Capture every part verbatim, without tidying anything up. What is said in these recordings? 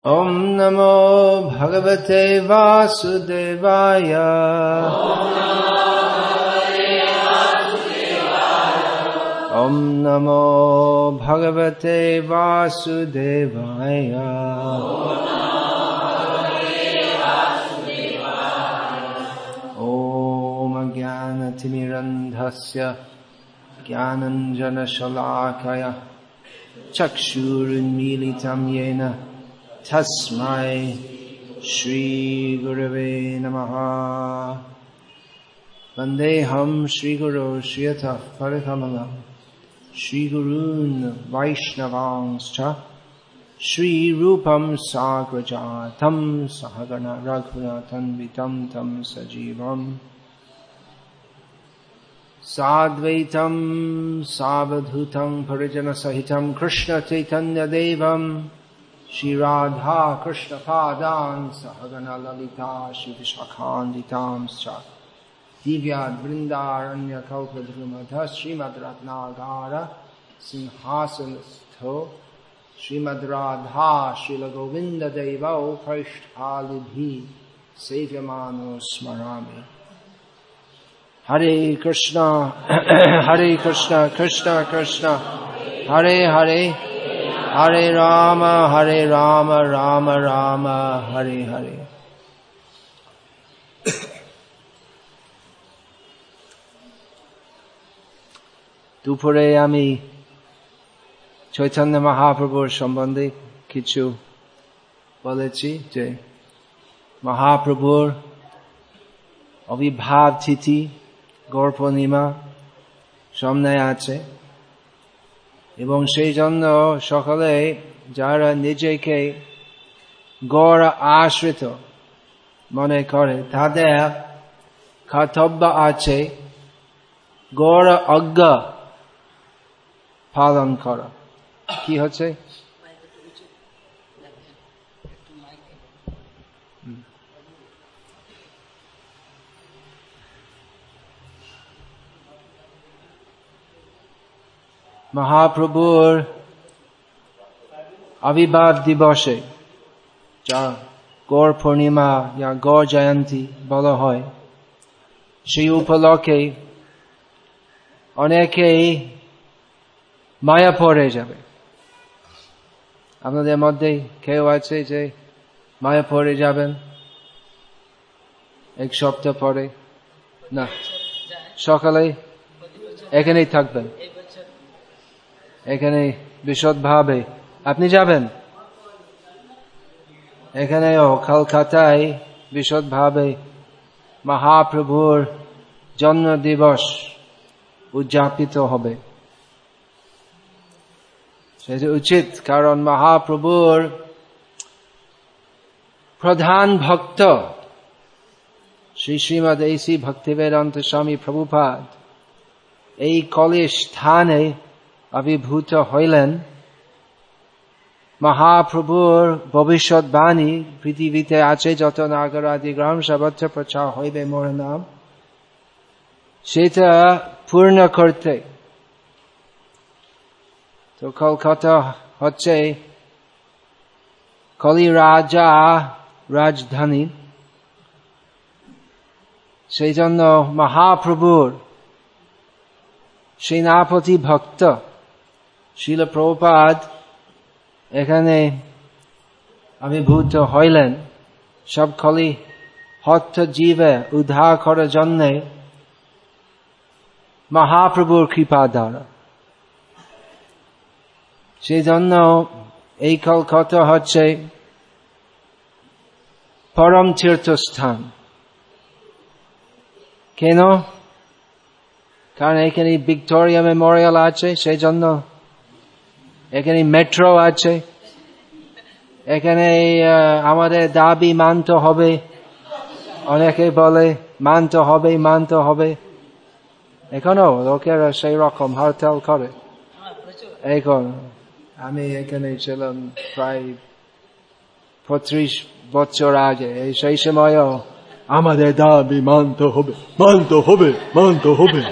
Om Namo Bhagavate Vasudevaya. Om Namo Bhagavate Vasudevaya. Om Jnanatirandhasya Jnananjana Shalakaya Chakshurunmilitam Yena Tasmai Shri Gurave Namaha. Vandeham Shri Guru Shriyata Parikamalam Shri Gurun Vaishnavanscha Shri Rupam Sagrajatam Sahagana Raghunathan Vitam Tam Sajivam Sadvaitam Savadhutam Parijana Sahitam Krishna Chaitanya Devam Shri Radha Krishna Padan Sahagana Lalita Shri Vishakhanditam Scha Divyad Vrindaranya Kalpadrumadha Srimad Ratnagara Simhasanastho Srimad Radha Srila Govinda Deva Prashthalibhi Sevyamano Smarami. Hare Krishna Hare Krishna Krishna Krishna Hare Hare Hare Rama Hare Rama Rama Rama Hare Hare. দুপুরে আমি চৈতন্য মহাপ্রভুর সম্বন্ধে কিছু বলেছি যে মহাপ্রভুর আবির্ভাব তিথি গৌর পূর্ণিমা সামনে আছে এবং সেই জন্য সকলে যারা নিজেকে গৌর আশ্রিত মনে করে তাদের কর্তব্য আছে গৌর আজ্ঞা পালন করা। কি হচ্ছে মহাপ্রভুর আবির্ভাব দিবসে যা গৌর পূর্ণিমা বা গৌর জয়ন্তী বলা হয়, সেই উপলক্ষে অনেকেই মায়া পড়ে যাবে। আপনাদের মধ্যে কেউ আছে যে মায়া পড়ে যাবেন এক সপ্তাহ পরে? না, সকালে এখানেই থাকবেন, এখানে বিশদভাবে আপনি যাবেন। এখানেও কলকাতায় বিশদভাবে মহাপ্রভুর জন্ম দিবস উদযাপিত হবে। সেটা উচিত, কারণ মহাপ্রভুর প্রধান ভক্ত শ্রী শ্রীমদ এসি ভক্তিবেদান্ত স্বামী প্রভুপাদ এই কলি স্থানে আবির্ভূত হইলেন। মহাপ্রভুর ভবিষ্যৎবাণী পৃথিবীতে আছে যত নাগরাদি গ্রাম সর্বত্র প্রচার হইবে মোর নাম, সেটা পূর্ণ করতে তো কলকাতা হচ্ছে কলি রাজা রাজধানী। সেই জন্য মহাপ্রভুর সেনাপতি ভক্ত শিল প্রভুপাদ এখানে আবির্ভূত হইলেন সব কলি হত্য জীবে উদ্ধার করার জন্য মহাপ্রভুর কৃপা দ্বারা। সেই জন্য এই কলকাতা হচ্ছে পরম তীর্থস্থান। কেন? কারণ এখানে ভিক্টোরিয়া মেমোরিয়াল আছে, সেই জন্য এখানে মেট্রো আছে, এখানে আমাদের দাবি মানতে হবে, অনেকে বলে মানতে হবে মানতে হবে, এখনো লোকেরা সেই রকম হরতাল করে। এখন আমি এখানে ছিলাম প্রায় পঁয়ত্রিশ বছর আগে, এই সেই সময়ও আমাদের দাবি মানতে হবে মানতে হবে মানতে হবে।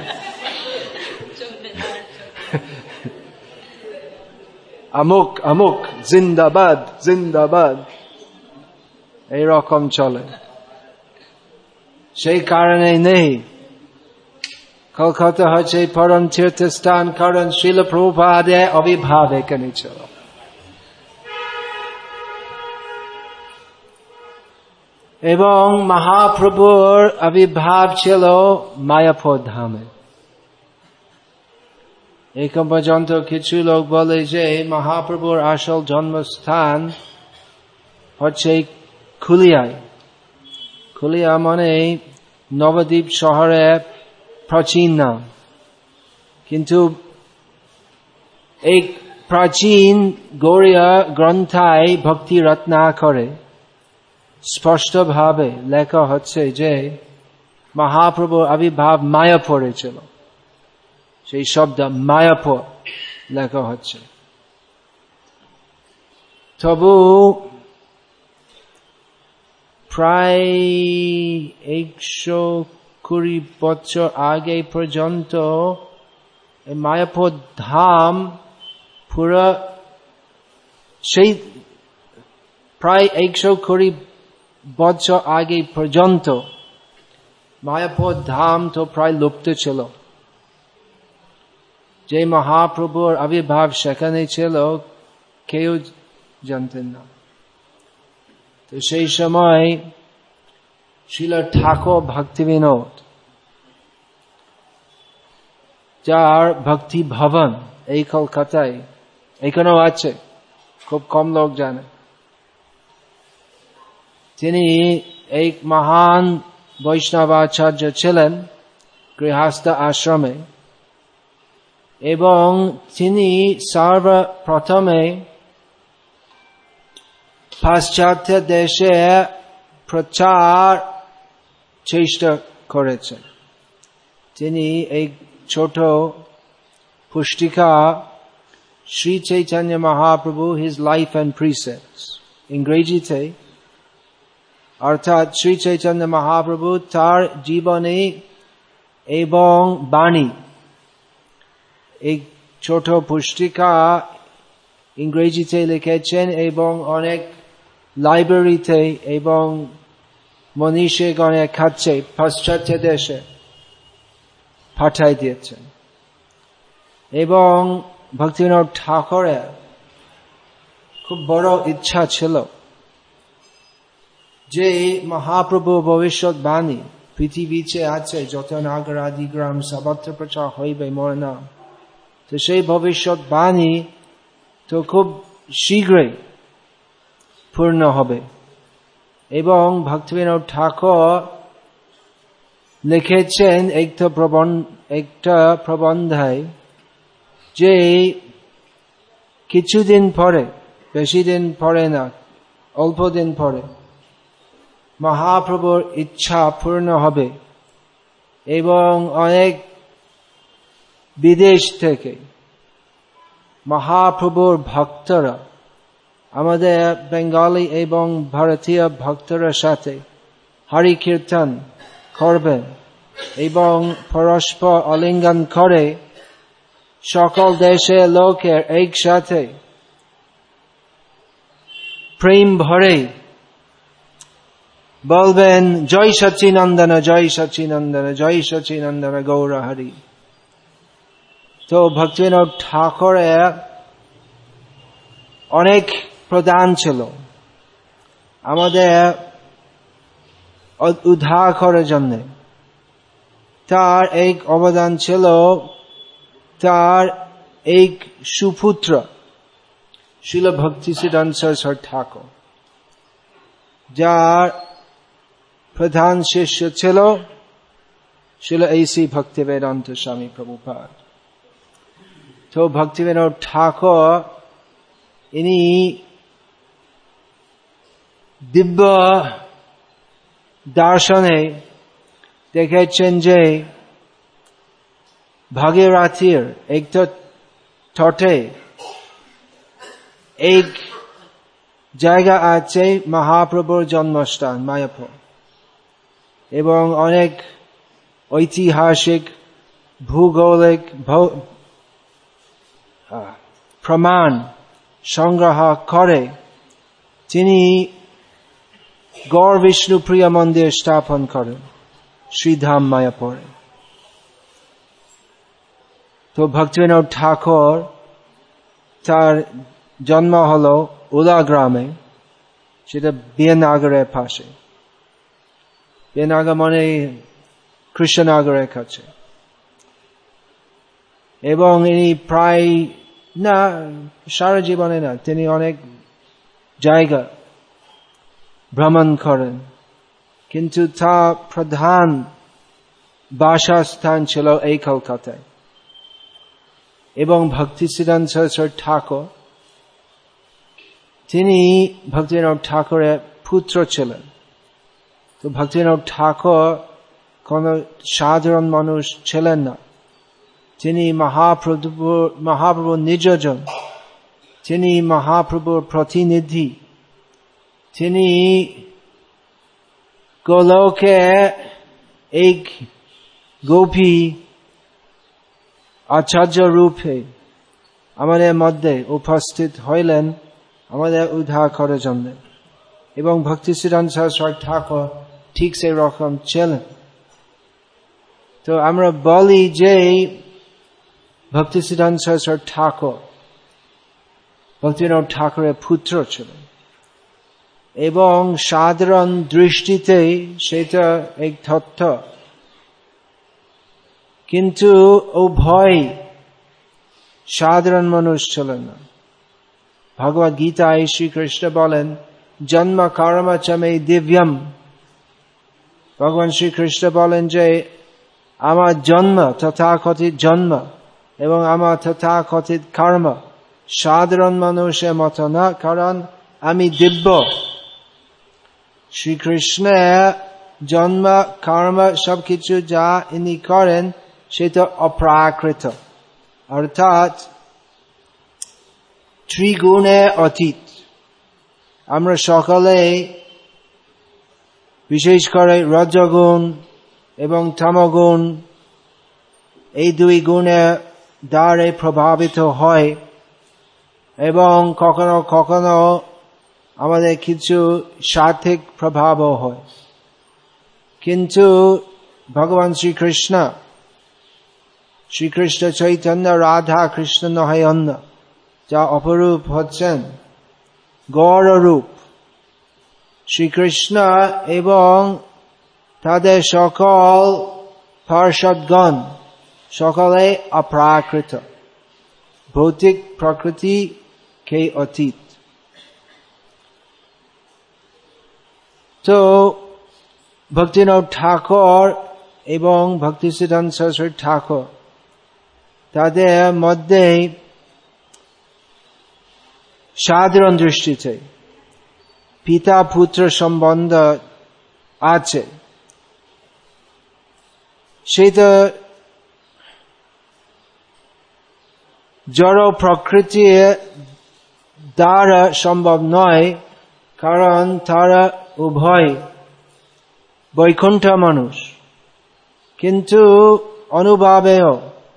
আমুক আমুক জিন্দাবাদ জিন্দাবাদ। এইরকম চলে, সেই কারণে নেই। কলকাতা হচ্ছে পরম তীর্থস্থান, কারণ শ্রীল প্রভুপাদের আবির্ভাব এখানে ছিল। এবং মহাপ্রভুর আবির্ভাব ছিল মায়াপুর ধামে। এখন পর্যন্ত কিছু লোক বলে যে মহাপ্রভুর আসল জন্মস্থান হচ্ছে খুলিয়ায়। খুলিয়া মানে নবদ্বীপ শহরের প্রাচীন নাম, কিন্তু এই প্রাচীন গৌড়ীয় গ্রন্থায় ভক্তি রত্নাকরে স্পষ্ট ভাবে লেখা হচ্ছে যে মহাপ্রভুর আবির্ভাব মায়াপুরে ছিল। সেই শব্দ মায়াপুর লেখা হচ্ছে। তবু প্রায় একশো কুড়ি বছর আগে পর্যন্ত মায়াপুর ধাম পুরো সেই প্রায় একশো কুড়ি বছর আগে পর্যন্ত মায়াপুর ধাম তো প্রায় লুপ্ত ছিল। যে মহাপ্রভুর আবির্ভাব সেখানে ছিল কেউ জানতেন না। তো সেই সময় শ্রীল ঠাকুর ভক্তিবিনোদ, যার ভক্তি ভবন এই কলকাতায় এখানেও আছে, খুব কম লোক জানে, তিনি এক মহান বৈষ্ণবাচার্য ছিলেন গৃহস্থ আশ্রমে, এবং তিনি সর্বপ্রথমে পাশ্চাত্য দেশে প্রচার চেষ্টা করেছেন। তিনি এক ছোট পুস্তিকা Shri Chaitanya Mahaprabhu his life and precepts, ইংরেজিতে, অর্থাৎ শ্রী চৈতন্য মহাপ্রভু তার জীবনী এবং বাণী, এক ছোট পুস্তিকা ইংরেজিতে লিখেছেন এবং অনেক লাইব্রেরিতে এবং মনীষীগণের কাছে পাশ্চাত্য দেশে পাঠাই দিয়েছেন। এবং ভক্তিবিনোদ ঠাকুরের খুব বড় ইচ্ছা ছিল যে মহাপ্রভু ভবিষ্যৎবাণী পৃথিবীতে আছে, যত নাগর আদি গ্রাম সর্বত্র প্রচার হইবে মোর নাম। তো সেই ভবিষ্যৎবাণী তো খুব শীঘ্রই পূর্ণ হবে। এবং ভক্তিবিনোদ ঠাকুর লিখেছেন একটা প্রবন্ধ একটা প্রবন্ধায় যে কিছুদিন পরে, বেশি দিন পরে না, অল্প দিন পরে মহাপ্রভুর ইচ্ছা পূর্ণ হবে এবং অনেক বিদেশ থেকে মহাপ্রভুর ভক্তরা আমাদের বেঙ্গলি এবং ভারতীয় ভক্তরা সাথে হরি কীর্তন করবেন এবং পরস্পর আলিঙ্গন করে সকল দেশের লোকের একসাথে প্রেম ভরে বলবেন জয় সচিনন্দন জয় সচিনন্দন জয় সচিনন্দন গৌর হরি। তো ভক্তিবিনোদ ঠাকুরের অনেক প্রদান ছিল আমাদের উদ্ধার করার জন্য। তার এক অবদান ছিল তার এক সুপুত্র শ্রীল ভক্তিসিদ্ধান্ত সরস্বতী ঠাকুর, যার প্রধান শিষ্য ছিল শ্রীল এসি ভক্তিবেদান্ত স্বামী প্রভুপাদ। তো ভক্তিবিনোদ ঠাকুর ইনি দিব্য দর্শনে দেখেছেন যে ভাগীরথীর একটা তটে এক জায়গা আছে মহাপ্রভুর জন্মস্থান মায়াপুর, এবং অনেক ঐতিহাসিক ভূগোলিক প্রমাণ সংগ্রহ করে তিনি গৌর বিষ্ণু প্রিয় মন্দির স্থাপন করেন শ্রীধাম মায়াপুরে। তো ভক্তিবিনোদ ঠাকুর তার জন্ম হলো উলা গ্রামে, সেটা বিয়ানগরের পাশে। বিয়ানগর মানে কৃষ্ণনগরের কাছে। এবং ইনি প্রায় না সারা জীবনে না, তিনি অনেক জায়গা ভ্রমণ করেন, কিন্তু তার প্রধান বাসস্থান ছিল এই কলকাতায়। এবং ভক্তিসিদ্ধান্ত সরস্বতী ঠাকুর, তিনি ভক্তিবিনোদ ঠাকুরের পুত্র ছিলেন। তো ভক্তিবিনোদ ঠাকুর কোন সাধারণ মানুষ ছিলেন না, তিনি মহাপ্রভু মহাপ্রভুর নিজজন, তিনি মহাপ্রভুর প্রতিনিধি। তিনি গোলকে এক গোপী আচার্য রূপে আমাদের মধ্যে উপস্থিত হইলেন আমাদের উদ্ধার করার জন্য। এবং ভক্তিসিদ্ধান্ত সরস্বতী ঠাকুর ঠিক সেই রকম ছিলেন। তো আমরা বলি যে ভক্তিসিদ্ধান্ত সরস্বতী ঠাকুর ভক্তিবিনোদ ঠাকুরের পুত্র ছিলেন, এবং সাধারণ দৃষ্টিতে সেটা এক তথ্য, কিন্তু উভয় সাধারণ মানুষ ছিলেন না। ভগবদ গীতায় শ্রীকৃষ্ণ বলেন জন্ম কর্ম চ মে দিব্যম। ভগবান শ্রীকৃষ্ণ বলেন যে আমার জন্ম তথাকথিত জন্ম এবং আমার তথাকথিত কর্ম সাধারণ মানুষের মতো না, কারণ আমি দিব্য। শ্রীকৃষ্ণের জন্ম কর্ম সবকিছু যা ইনি করেন সেটা অপ্রাকৃত, অর্থাৎ ত্রিগুণে অতীত। আমরা সকলে বিশেষ করে রজগুণ এবং তমগুণ এই দুই গুণের দ্বারে প্রভাবিত হয়, এবং কখনো কখনো আমাদের কিছু সাত্ত্বিক প্রভাবও হয়। কিন্তু ভগবান শ্রীকৃষ্ণ শ্রীকৃষ্ণ চৈতন্য রাধা কৃষ্ণ নয় অন্য, যা অপরূপ হচ্ছেন গৌররূপ। শ্রীকৃষ্ণ এবং তাদের সকল পার্ষদগণ সকলে অপ্রাকৃত, ভৌতিক প্রকৃতি কে অতীত। তো ভক্তিবিনোদ ঠাকুর এবং ভক্তিসিদ্ধান্ত সরস্বতী ঠাকুর তাদের মধ্যে সাধারণ দৃষ্টিতে পিতা পুত্র সম্বন্ধ আছে, সেটা জড় প্রকৃতির দ্বারা সম্ভব নয়, কারণ তারা উভয় বৈকুণ্ঠ মানুষ, কিন্তু অনুভাবেও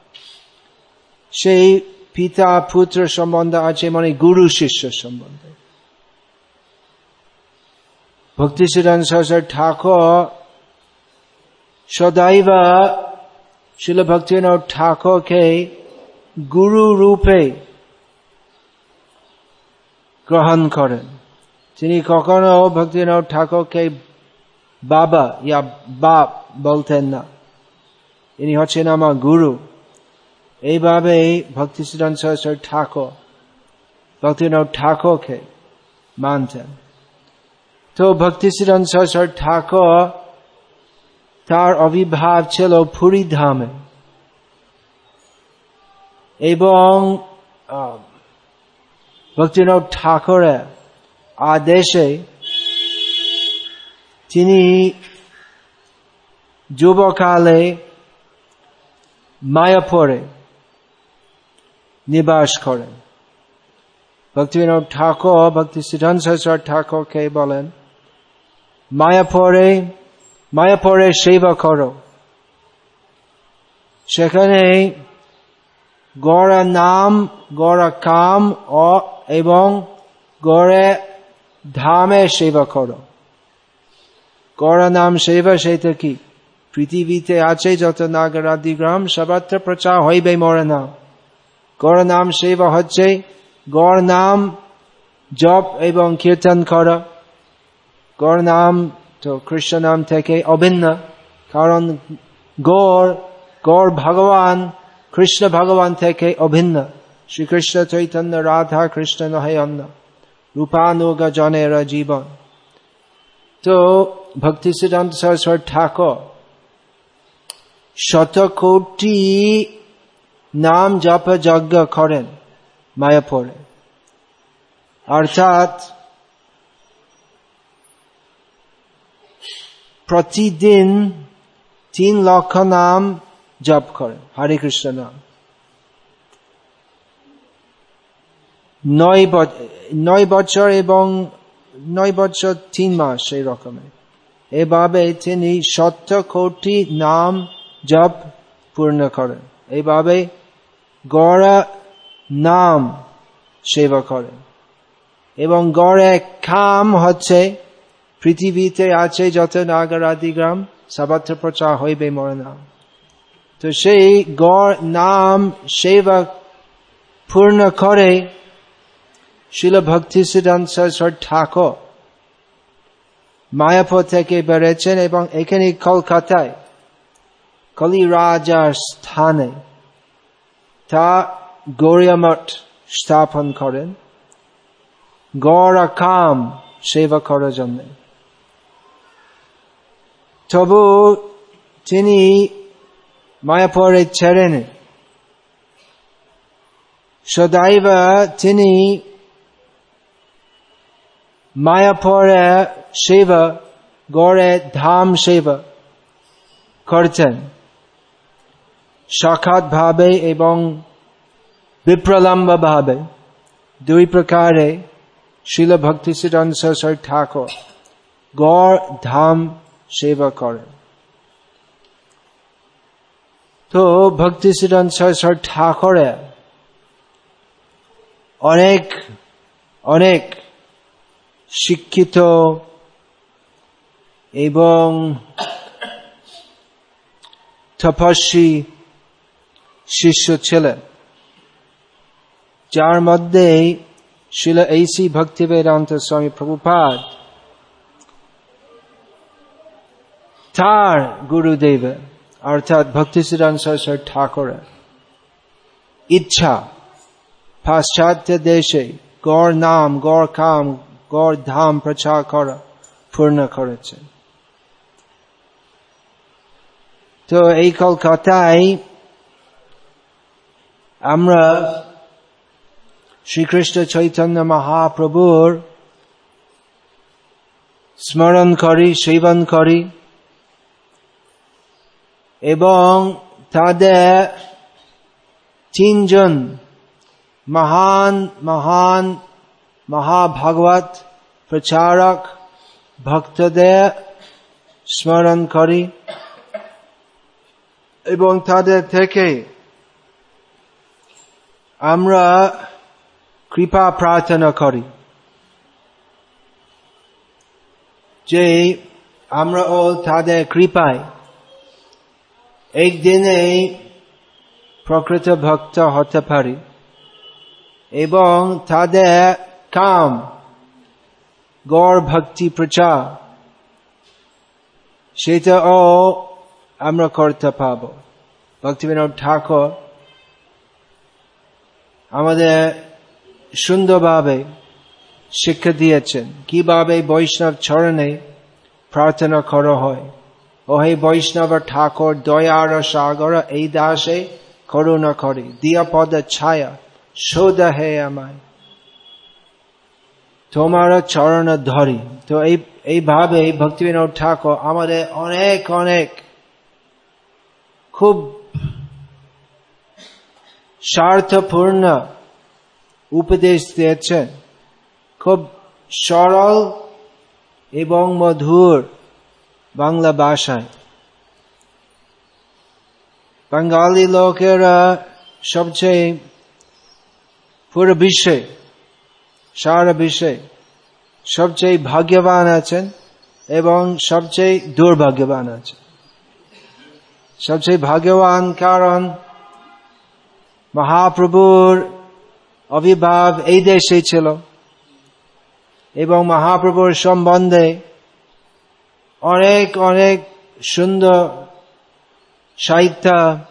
সেই পিতা পুত্র সম্বন্ধ আছে, মানে গুরু শিষ্য সম্বন্ধ। ভক্তিসিদ্ধান্ত সরস্বতী ঠাকুর সদৈব শিল ভক্তিবিনোদ ঠাকুরকে গুরু রূপে গ্রহণ করেন। তিনি কখনো ভক্তিবিনোদ ঠাকুরকে বাবা ইয়া বাপ বলতেন না, ইনি হচ্ছেন আমার গুরু। এইভাবে ভক্তিসিদ্ধান্ত সরস্বতী ঠাকুর ভক্তিবিনোদ ঠাকুরকে মানতেন। তো ভক্তিসিদ্ধান্ত সরস্বতী ঠাকুর তার আবির্ভাব ছিল পুরী ধামে, এবং ভক্তিবিনোদ ঠাকুরের আদেশে তিনি যুবকালে মায়াপুরে নিবাস করেন। ভক্তিবিনোদ ঠাকুর ভক্তিসিদ্ধান্ত সরস্বতী ঠাকুরকে বলেন মায়াপুরে মায়াপুরে সেবা করো, সেখানে গৌর নাম গৌর কাম ও এবং গৌরে ধামে সেবা করো। গৌর নাম সেবা সেটা কি? পৃথিবীতে আছে যত নাগরাদি গ্রাম, সর্বত্র প্রচার হইবে মোর নাম। গৌর নাম সেবা হচ্ছে গৌর নাম জপ এবং কীর্তন করা। গৌর নাম তো কৃষ্ণ নাম থেকে অভিন্ন, কারণ গৌর গৌর ভগবান কৃষ্ণ ভগবান থেকে অভিন্ন। শ্রীকৃষ্ণ চৈতন্য রাধা কৃষ্ণ নহে অন্য, রূপানুগ জনের জীবন। তো ভক্তি সিদ্ধান্ত সরস্বতী ঠাকুর শত কোটি নাম জপ যজ্ঞ করেন মায়াপুরে, অর্থাৎ প্রতিদিন তিন লক্ষ নাম জপ করেন, হরে কৃষ্ণ নাম। নয় নয় বছর এবং নয় বছর তিন মাস সেই রকমের। এভাবে তিনি শত কোটি নাম জপ পূর্ণ করেন। এইভাবে গৌর নাম সেবা করেন। এবং গৌরের কাম হচ্ছে পৃথিবীতে আছে যত নাগরাদি গ্রাম, সর্বত্র প্রচার হইবে মোর নাম। তো সেই গৌর নাম সেবা পূর্ণ করে শিল ভক্তি সিদ্ধান্ত সরস্বতী ঠাকুর মায়াপুর থেকে বেড়েছেন এবং এখানে কলকাতায় কলি রাজার স্থানে তা গৌড়ীয় মঠ স্থাপন করেন গৌর কাম সেবা করার জন্য। তবু তিনি মায়াপুরে ছেড়েন, সদাইব তিনি মায়াপুরে সেবা গৌড়ে ধাম সেবা করছেন সাক্ষাৎ ভাবে এবং বিপ্রলম্ব ভাবে। দুই প্রকারে শিল ভক্তি সিদ্ধান্ত সরস্বতী ঠাকুর গৌড় ধাম সেবা করেন। তো ভক্তি সিদ্ধান্ত সরস্বতী ঠাকুরের অনেক অনেক শিক্ষিত এবং তপস্বী শিষ্য ছিলেন, যার মধ্যে শিল এসি ভক্তিবেদান্ত স্বামী প্রভুপাদ তার গুরুদেব অর্থাৎ ভক্তি সিদ্ধান্ত সরস্বতী ঠাকুরের ইচ্ছা পাশ্চাত্য দেশে গৌর নাম গৌর কাম গৌর ধাম প্রচার করা পূর্ণ করেছে। তো এই কলকাতায় আমরা শ্রীকৃষ্ণ চৈতন্য মহাপ্রভুর স্মরণ করি, সেবন করি এবং তাদের তিনজন মহান মহান মহাভাগবত প্রচারক ভক্তদের স্মরণ করি এবং তাদের থেকে আমরা কৃপা প্রার্থনা করি যে আমরা ও তাদের কৃপায় একদিনে প্রকৃত ভক্ত হতে পারি এবং তাদের কাম গৌর ভক্তি প্রচার সেটাও আমরা করতে পাব। ভক্তিবিনোদ ঠাকুর আমাদের সুন্দরভাবে শিক্ষা দিয়েছেন কিভাবে বৈষ্ণব চরণে প্রার্থনা করা হয়। ও হে বৈষ্ণব ঠাকুর দয়ার সাগর এই দাসে করুণা করে, দিয়া পদ ছায়া শোধ হে আমায়, তোমার চরণ ধরি। তো এই এইভাবে ভক্তিবিনোদ ঠাকুর আমাদের অনেক অনেক খুব স্বার্থপূর্ণ উপদেশ দিয়েছেন, খুব সরল এবং মধুর বাংলা ভাষায়। বাঙালি লোকেরা সবচেয়ে পুরো বিশ্বে সারা বিশ্বে সবচেয়ে ভাগ্যবান আছেন এবং সবচেয়ে দুর্ভাগ্যবান আছে। সবচেয়ে ভাগ্যবান কারণ মহাপ্রভুর আবির্ভাব এই দেশে ছিল এবং মহাপ্রভুর সম্বন্ধে অনেক অনেক সুন্দর সাহিত্য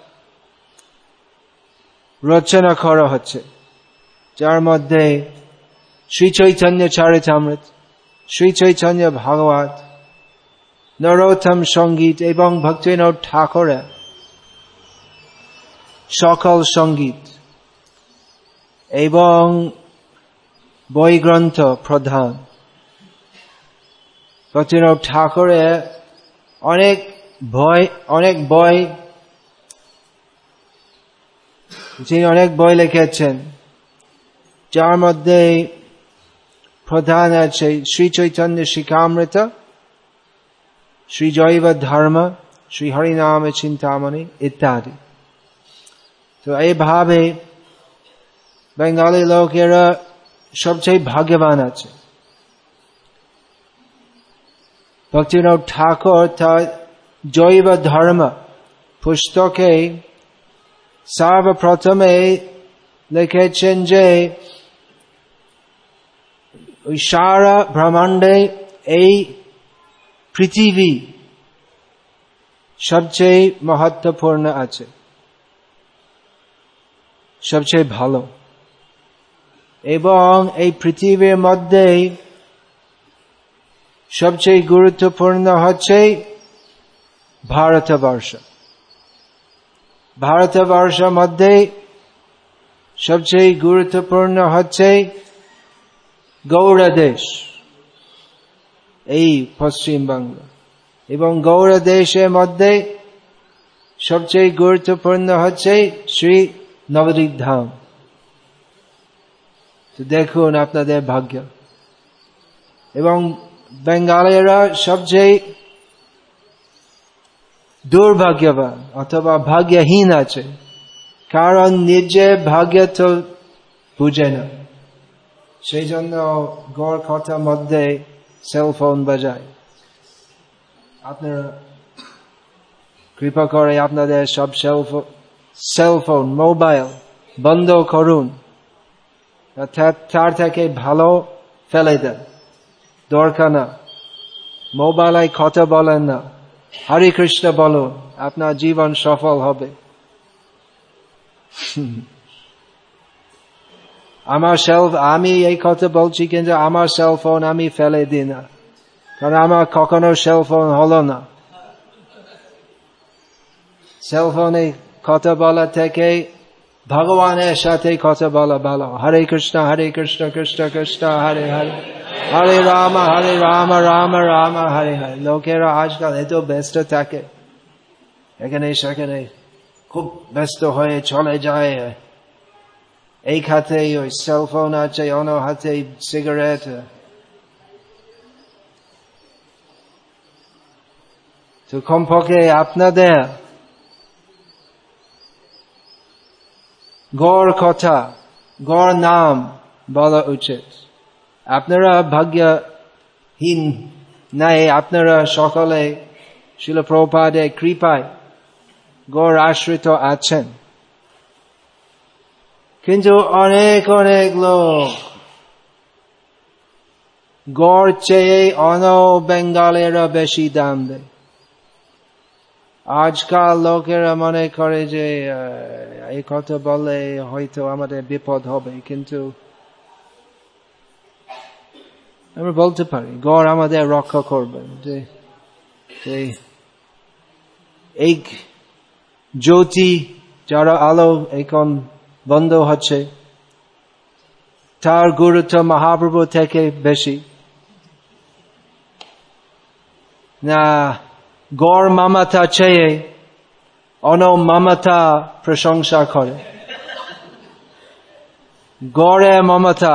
রচনা করা হচ্ছে, যার মধ্যে শ্রী চৈতন্য চরিতামৃত, শ্রী চৈতন্য ভাগবত, নরোত্তম সঙ্গীত এবং ভক্তিবিনোদ ঠাকুরের সকল সঙ্গীত এবং বই গ্রন্থ প্রধান। ভক্তিবিনোদ ঠাকুরের অনেক বই অনেক বই যিনি অনেক বই লিখেছেন, যার মধ্যে প্রধান আছে শ্রী চৈতন্য শিক্ষামৃত, শ্রী জৈব ধর্ম, শ্রী হরিনাম চিন্তামণি ইত্যাদি। তো এইভাবে বেঙ্গলি লোকেরা সবচেয়ে ভাগ্যবান আছে। ভক্তিবিনোদ ঠাকুর তার জৈব ধর্ম পুস্তকে সর্বপ্রথমে লিখেছেন যে ওই সারা ব্রহ্মাণ্ডে এই পৃথিবী সবচেয়ে মহত্বপূর্ণ আছে, সবচেয়ে ভালো, এবং এই পৃথিবীর মধ্যে সবচেয়ে গুরুত্বপূর্ণ হচ্ছে ভারতবর্ষ। ভারতবর্ষের মধ্যে সবচেয়ে গুরুত্বপূর্ণ হচ্ছে গৌড় দেশ, এই পশ্চিমবঙ্গ, এবং গৌড় দেশের মধ্যে সবচেয়ে গুরুত্বপূর্ণ হচ্ছে শ্রী নবদ্বীপ ধাম। তো দেখুন আপনাদের ভাগ্য। এবং বেঙ্গালীরা সবচেয়ে দুর্ভাগ্যবান অথবা ভাগ্যহীন আছে, কারণ নিজের ভাগ্য তো বুঝে না, সেই জন্য গড় কথার মধ্যে সেলফোন বাজায়। আপনারা কৃপা করে আপনাদের সব সেলফোন মোবাইল বন্ধ করুন, তার থেকে ভালো ফেলে দেন, দরকার না। মোবাইলে কথা বলেন না, হরে কৃষ্ণ বলুন, আপনার জীবন সফল হবে। আমার সেলফ আমি এই কথা বলছি, কিন্তু আমার সেলফোন আমি ফেলে দিই না, কারণ আমার কখনো সেলফোন হলো না। সেলফোনে কথা বলা থেকে ভগবানের সাথে কথা বলা ভালো। হরে কৃষ্ণ হরে কৃষ্ণ কৃষ্ণ কৃষ্ণ হরে হরে, হরে রাম হরে রাম রাম রাম হরে হরে। লোকেরা আজকাল এত ব্যস্ত থাকে, এখানে সেখানে খুব ব্যস্ত হয়ে চলে যায়। এই হাতে ওই সেলফোন আছে, অন্য হাতে সিগারেট। তো কমপক্ষে আপনাদের গড় কথা, গড় নাম বলা উচিত। আপনারা ভাগ্যহীন নাই, আপনারা সকলে শিল প্রভুপাদের কৃপায় গড় আশ্রিত আছেন, কিন্তু অনেক অনেক লোক গড় চেয়ে অন্য বেঙ্গলেরা বেশি দাম দেয়। আজকাল লোকেরা মনে করে যে এই কথা বললে হয়তো আমাদের বিপদ হবে, কিন্তু আমরা বলতে পারি গড় আমাদের রক্ষা করবেন। যে এই জ্যোতি যারা আলো এখন বন্ধ হচ্ছে, তার গুরুত্ব মহাপ্রভু থেকে বেশি না। গড় মমতা চেয়ে অন্য মমতা প্রশংসা করে। গড়ে মমতা,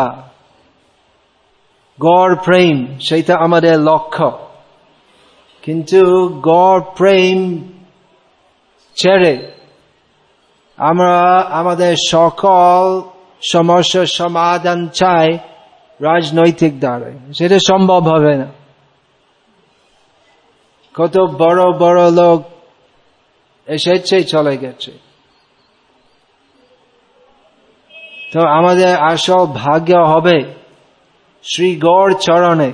গড় প্রেম, সেটা আমাদের লক্ষ্য, কিন্তু গড় প্রেম ছেড়ে আমরা আমাদের সকল সমস্যার সমাধান চাই রাজনৈতিক দ্বারা, সেটা সম্ভব হবে না। কত বড় বড় লোক এসেছে চলে গেছে। তো আমাদের আসল ভাগ্য হবে শ্রী গৌর চরণে,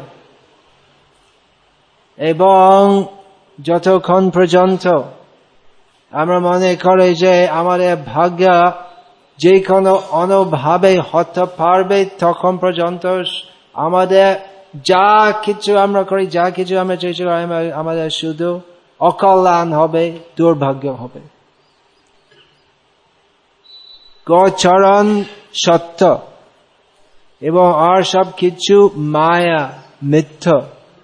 এবং যতক্ষণ পর্যন্ত আমরা মনে করি যে আমাদের ভাগ্য যে কোনো অনুভাবে হতে পারবে, তখন পর্যন্ত আমাদের যা কিছু আমরা করি, যা কিছু আমরা চেষ্টা করি, আমাদের শুধু অকল্যাণ হবে, দুর্ভাগ্য হবে। গৌরচরণ সত্য এবং আর সব কিছু মায়া, মিথ্যা।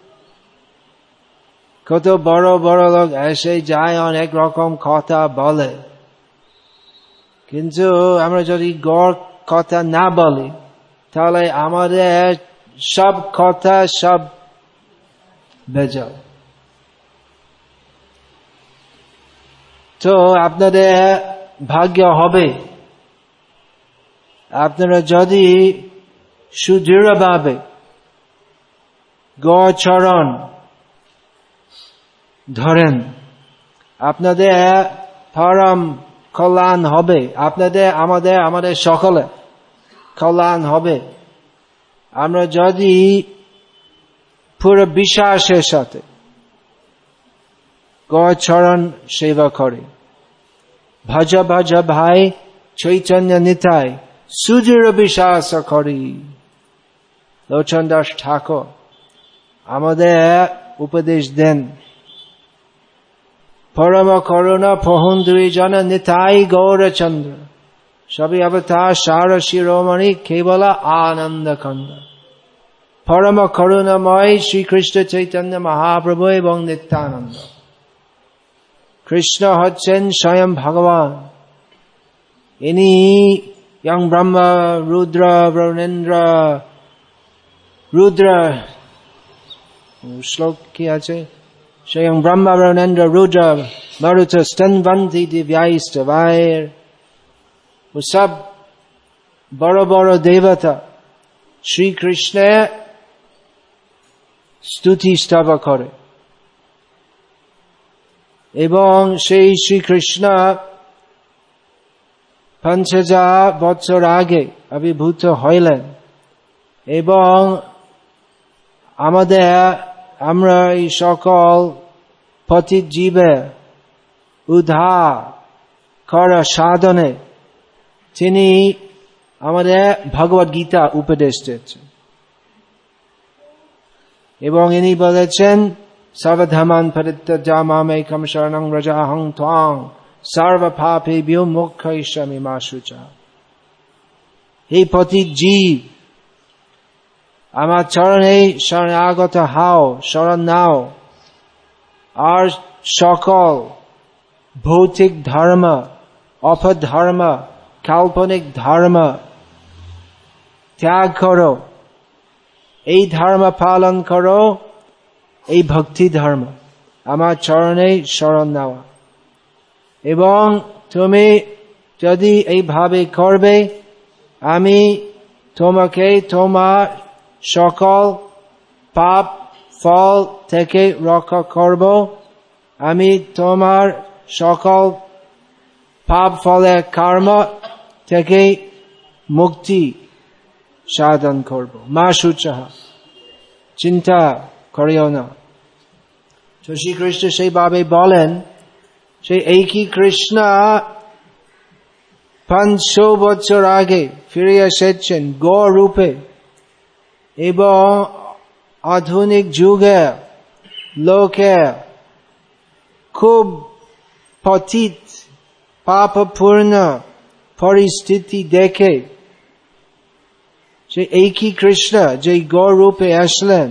কত বড় বড় লোক এসে যায়, অনেক রকম কথা বলে, কিন্তু আমরা যদি গৌর কথা না বলি, তাহলে আমাদের সব কথা সব বেজাল। তো আপনাদের ভাগ্য হবে, আপনারা যদি সুদৃঢ়ভাবে গৌরচরণ ধরেন, আপনাদের পরম কল্যাণ হবে, আপনাদের আমাদের আমাদের সকলে কল্যাণ হবে। আমরা যদি পুরো বিশ্বাসের সাথে গৌরচরণ সেবা করি, ভজ ভজ ভাই চৈতন্য নিতাই সুদৃঢ় বিশ্বাস করি। লোচন দাস ঠাকুর আমাদের উপদেশ দেন, পরম করুণা পহুন দুই জন নিতাই গৌরচন্দ্র, সবই অবতার সার শিরোমণি কেবল আনন্দ খন্ড। পরম করুণাময় শ্রীকৃষ্ণ চৈতন্য মহাপ্রভু এবং নিত্যানন্দ। কৃষ্ণ হচ্ছেন স্বয়ং ভগবান। ইনি ইয়ং ব্রহ্মা রুদ্র বরুণেন্দ্র, রুদ্র শ্লোক কি আছে, স্বয়ং ব্রহ্মা বরুণেন্দ্র রুদ্র মরুত স্তন্বন্তি দিব্যাইস্তবায়ের। ও সব বড় বড় দেবতা শ্রীকৃষ্ণের স্তুতি স্তব করে, এবং সেই শ্রীকৃষ্ণ পাঁচ হাজার বছর আগে আবির্ভূত হইলেন, এবং আমাদের আমরা এই সকল পতিত জীবের উদ্ধার করা সাধনে তিনি আমাদের ভগবদ গীতা উপদেশ দিয়েছেন, এবং ইনি বলেছেন সর্বধর্মান পরিত্যজ্য মামেকং শরণং ব্রজাহং ত্বং সর্বপাপেভ্যো মোক্ষয়িষ্যামি মা শুচা। হে পতিত জীব, আমার চরণে শরণাগত হও, শরণ নাও, আর সকল ভৌতিক ধর্ম, অপধর্ম, কাল্পনিক ধর্ম ত্যাগ করো, এই ধর্ম পালন করো, এই ভক্তি ধর্ম, আমার চরণে শরণ নেওয়া। এবং তুমি যদি এইভাবে করবে, আমি তোমাকে তোমার সকল পাপ ফল থেকে রক্ষা করব, আমি তোমার সকল পাপ ফলের কর্ম থেকে মুক্তি সাধন করব। মা শুচা, চিন্তা করিও না। তো শ্রীকৃষ্ণ সেইভাবে বলেন, সেই একই কৃষ্ণ পাঁচশো বছর আগে ফিরে এসেছেন গৌর রূপে, এবং আধুনিক যুগে লোকে খুব পতিত পাপপূর্ণ পরিস্থিতি দেখে যে একই কৃষ্ণ যে গৌর রূপে আসলেন,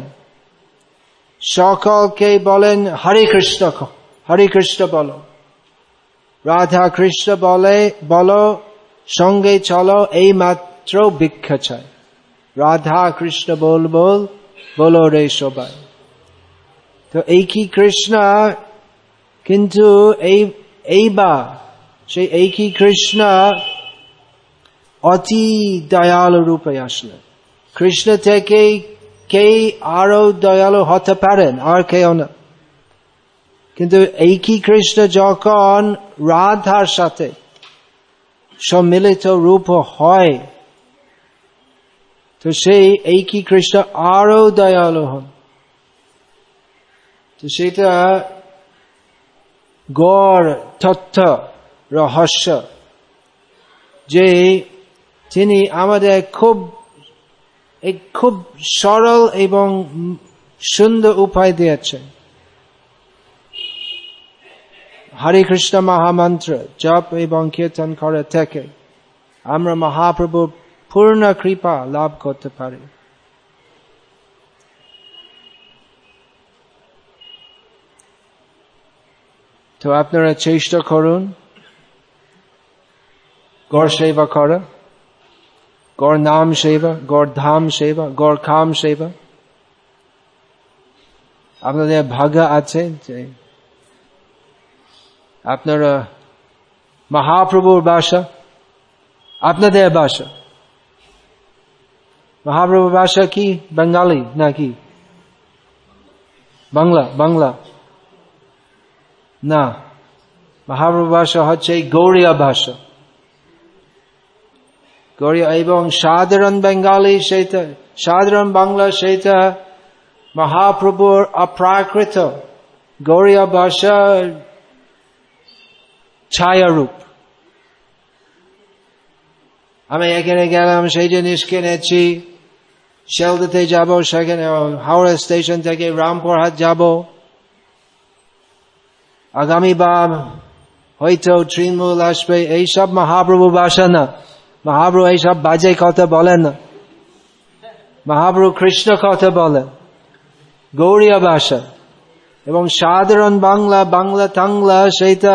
সকলকে বলেন হরে কৃষ্ণ, হরে কৃষ্ণ বলো, রাধা কৃষ্ণ বলে বলো, সঙ্গে চলো, এই মাত্র ভিক্ষা চাই, রাধা কৃষ্ণ বল বল বলো রে সবাই। তো একই কৃষ্ণ, কিন্তু এই এইবার সেই একই কৃষ্ণ অতি দয়ালু রূপে আসলেন। কৃষ্ণ থেকে কে আরো দয়ালু হতে পারেন? আর কেউ না। কিন্তু একই কৃষ্ণ যখন রাধার সাথে সম্মিলিত রূপ হয়, তো সেই একই কৃষ্ণ আরো দয়ালু হন। তো সেটা গড় তথ্য রহস্য, যে তিনি আমাদের খুব এক খুব সরল এবং সুন্দর উপায় দিয়েছেন। হরে কৃষ্ণ মহামন্ত্র জপ এবং কীর্তন করে থেকে আমরা মহাপ্রভুর পূর্ণ কৃপা লাভ করতে পারি। তো আপনারা চেষ্টা করুন গড় সেবা করা, গড় নাম সেবা, গড় ধাম সেবা, গড় খাম সেবা। আপনাদের ভাগ্য আছে যে আপনারা মহাপ্রভুর ভাষা আপনাদের ভাষা। মহাপ্রভুর ভাষা কি বাঙালি নাকি বাংলা? বাংলা না, মহাপ্রভুর ভাষা হচ্ছে গৌড়ীয় ভাষা। গৌড়ীয় এবং সাধারণ বাঙালি সেটা, সাধারণ বাংলা সেটা মহাপ্রভুর অপ্রাকৃত গৌড়ীয় ভাষা ছায়ারূপ। আমি এখানে গেলাম, সেই জিনিস কিনেছি, শিয়ালদাতে যাব, সেখানে হাওড়া স্টেশন থেকে রামপুরহাট যাব, আগামী বার হয়তো তৃণমূল আসবে। এইসব মহাপ্রভু ভাষা না। মহাপ্রভু এইসব বাজে কথা বলেন না। মহাপ্রভু কৃষ্ণ কথা বলেন গৌড়ীয় ভাষা। এবং সাধারণ বাংলা, বাংলা টাংলা সেটা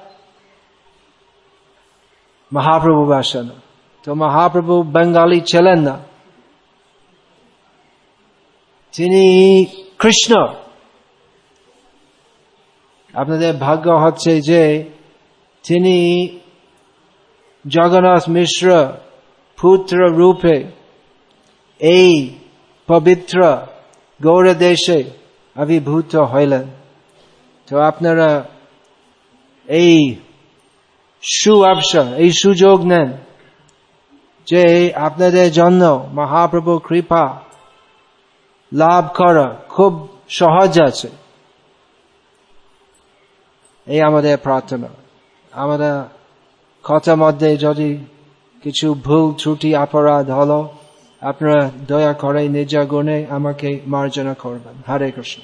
মহাপ্রভু ভাষা না। তো মহাপ্রভু বেঙ্গলি ছিলেন না, তিনি কৃষ্ণ। আপনাদের ভাগ্য হচ্ছে যে তিনি জগন্নাথ মিশ্র পুত্র রূপে এই পবিত্র গৌড় দেশে আবির্ভূত হইলেন। তো আপনারা এই সুঅবসর, এই সুযোগ নেন যে আপনাদের জন্য মহাপ্রভু কৃপা লাভ করা খুব সহজ আছে। এই আমাদের প্রার্থনা। আমাদের কথার মধ্যে যদি কিছু ভুল ত্রুটি অপরাধ হলো, আপনারা দয়া করে নিজ গুণে আমাকে মার্জনা করবেন। হরে কৃষ্ণ।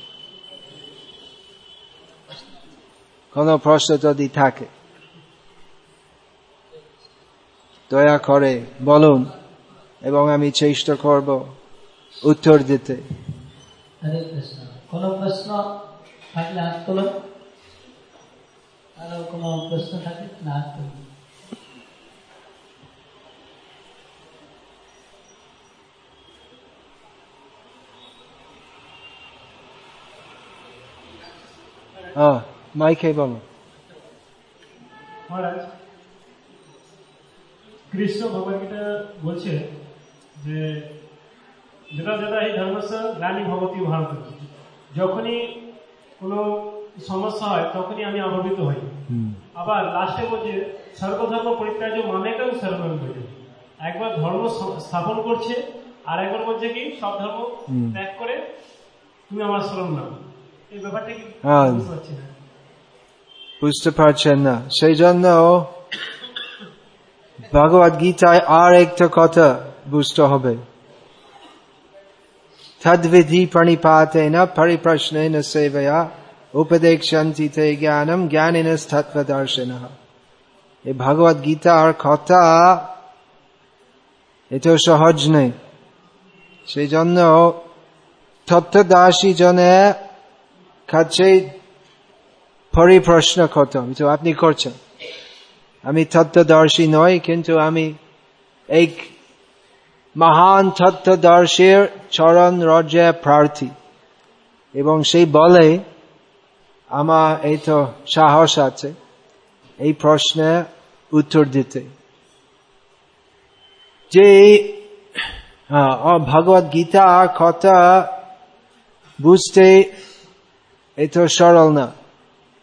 কোন প্রশ্ন যদি থাকে দয়া করে বলুন এবং আমি চেষ্টা করব উত্তর দিতে। হরে কৃষ্ণ। কোন প্রশ্ন থাকলে হাত তোলো। আরো কোন প্রশ্ন থাকলে না হাত তোলো। হ্যাঁ, মাইকে বলো। মহারাজ, কৃষ্ণ ভগবদ গীতা বলছে যে যদা যদা হি ধর্মস্য গ্লানি ভবতি ভারত, যখনই কোনো সমস্যা হয় তখনই আমি আবির্ভূত হই। আবার লাস্টে বলছে সর্বধর্ম পরিত্যাজ্য মামেকং শরণং ব্রজ। একবার ধর্ম স্থাপন করছে আর একবার বলছে কি সব ধর্ম ত্যাগ করে তুমি আমার শরণ নাও। এই ব্যাপারটা কি বুঝতে পারছি না। বুঝতে পারছেন না, সেই জন্য ভগবদ গীতায় আর একটা কথা বুঝতে হবে। তদ্বিধি প্রণিপাতেন পরিপ্রশ্নেন সেবয়া উপদেক্ষ্যন্তি তে জ্ঞানম জ্ঞানিনঃ তত্ত্বদর্শিনঃ। এই ভগবদ গীতার কথা এত সহজ নেই। সেই জন্য তত্ত্বদর্শী জনের কাছে পরিপ্রশ্ন করতে হবে। তো আপনি করছেন, আমি তত্ত্বদর্শী নই, কিন্তু আমি এক মহান তত্ত্বদর্শীর চরণ রজ্জে প্রার্থী, এবং সেই বলে আমার এই তো সাহস আছে এই প্রশ্নের উত্তর দিতে। যে ভগবদ গীতা কথা বুঝতে এত সরল না।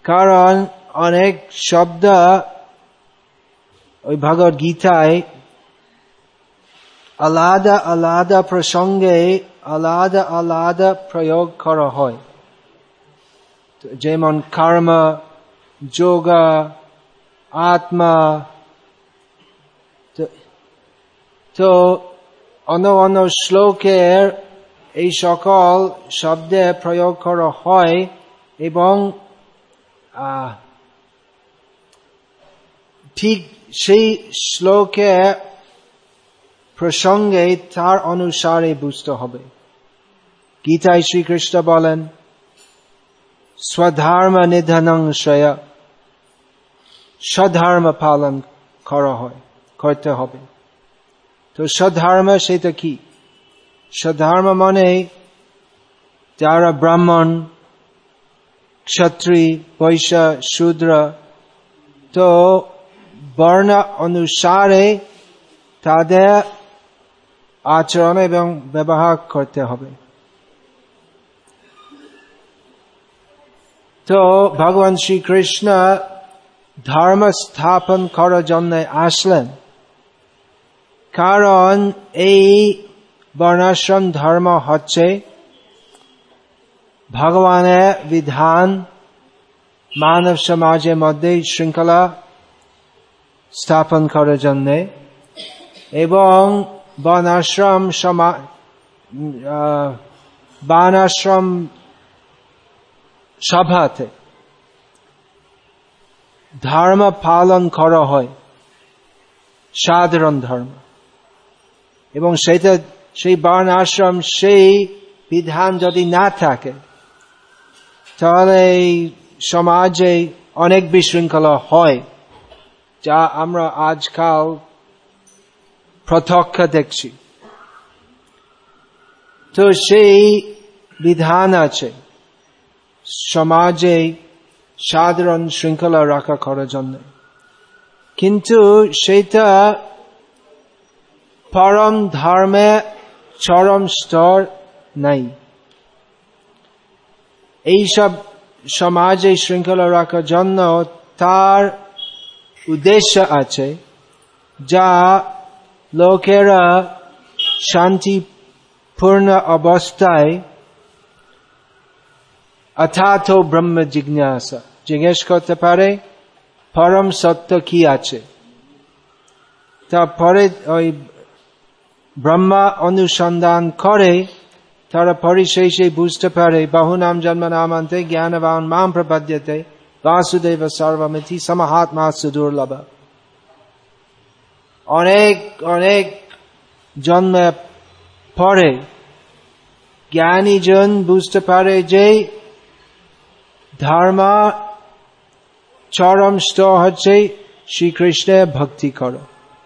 কারণ অনেক শব্দ ওই ভগবদ গীতায় আলাদা আলাদা প্রসঙ্গে আলাদা আলাদা প্রয়োগ করা হয়, যেমন কর্ম, যোগ, আত্মা। তো অন্য অন্য শ্লোকের এই সকল শব্দে প্রয়োগ করা হয় এবং ঠিক সেই শ্লোকে প্রসঙ্গে তার অনুসারে বুঝতে হবে। গীতায় শ্রীকৃষ্ণ বলেন স্বধর্ম নিধনং শ্রেয়, স্বধর্ম পালন করা হয় করতে হবে। তো স্বধর্ম সেটা কি? স্বধর্ম মানে যারা ব্রাহ্মণ, ক্ষত্রিয়, বৈশ্য, শূদ্র, তো বর্ণ অনুসারে তাদের আচরণ এবং ব্যবহার করতে হবে। তো ভগবান শ্রীকৃষ্ণ ধর্ম স্থাপন করার জন্য আসলেন, কারণ এই বর্ণাশ্রম ধর্ম হচ্ছে ভগবানের বিধান মানব সমাজের মধ্যে শৃঙ্খলা স্থাপন করার জন্য, এবং বর্ণাশ্রম সমাজ বর্ণাশ্রম সভাতে ধর্ম পালন করা হয়, সাধারণ ধর্ম। এবং সেটা সেই বর্ণাশ্রম সেই বিধান যদি না থাকে তাহলে এই সমাজে অনেক বিশৃঙ্খলা হয়, যা আমরা আজকাল প্রত্যক্ষ দেখছি। তো সেই বিধান আছে সমাজে সাধারণ শৃঙ্খলা রক্ষা করার জন্য, কিন্তু সেটা পরম ধর্মে চরম স্তর নাই। এইসব সমাজে শৃঙ্খলা রাখার জন্য তার উদ্দেশ্য আছে, যা লোকেরা শান্তিপূর্ণ অবস্থায় অথাত ব্রহ্ম জিজ্ঞাসা জিজ্ঞেস করতে পারে পরম সত্য কি আছে। তারপরে ওই ব্রহ্মা অনুসন্ধান করে তারা পরিশেষে বুঝতে পারে বহুনাম জন্মনামান্তে জ্ঞানবান মাম প্রপদ্যতে বাসুদেব সর্বমিতি সমহাত্মা সুদুর্লভ। অনেক অনেক জন্মে পরে জ্ঞানী জন বুঝতে পারে যে ধর্ম চরম স্তর হচ্ছে শ্রীকৃষ্ণের ভক্তি করো,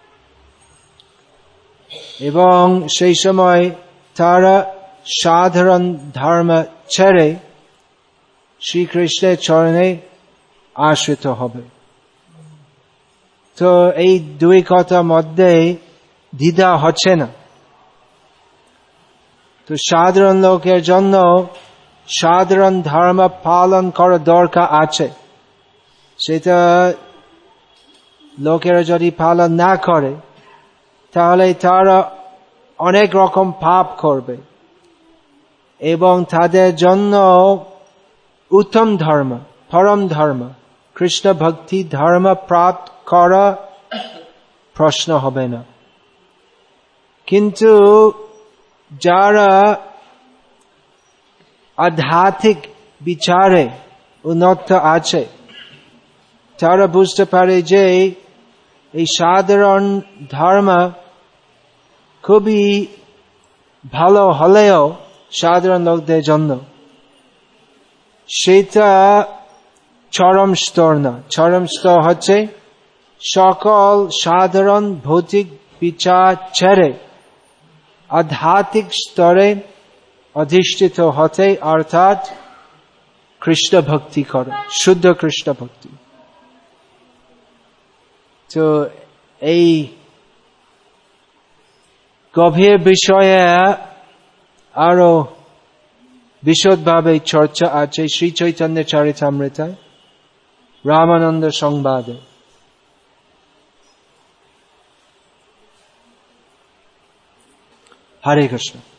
এবং সেই সময় তারা সাধারণ ধর্ম ছেড়ে শ্রীকৃষ্ণের চরণে আশ্রিত হবে। তো এই দুই কথার মধ্যে দ্বিধা হচ্ছে না। তো সাধারণ লোকের জন্য সাধারণ ধর্ম পালন করার দরকার আছে, সেটা লোকেরা যদি পালন না করে তাহলে তারা অনেক রকম পাপ করবে, এবং তাদের জন্য উত্তম ধর্ম, পরম ধর্ম, কৃষ্ণ ভক্তি ধর্ম প্রাপ্ত করা প্রশ্ন হবে না। কিন্তু যারা আধ্যাত্মিক বিচারে উন্নত আছে তারা বুঝতে পারে যে এই সাধারণ ধর্ম খুবই ভালো হলেও সাধারণ লোকদের জন্য সেটা চরম স্তর না। চরম স্তর হচ্ছে সকল সাধারণ ভৌতিক বিচার ছেড়ে আধ্যাত্মিক স্তরে অধিষ্ঠিত হতে, অর্থাৎ কৃষ্ণ ভক্তি করে, শুদ্ধ কৃষ্ণ ভক্তি। তো এই গভীর বিষয়ে আরো বিশদভাবে চর্চা আছে শ্রী চৈতন্য চরিতামৃতায়। রামানন্দ সংবাদে। হরে কৃষ্ণ।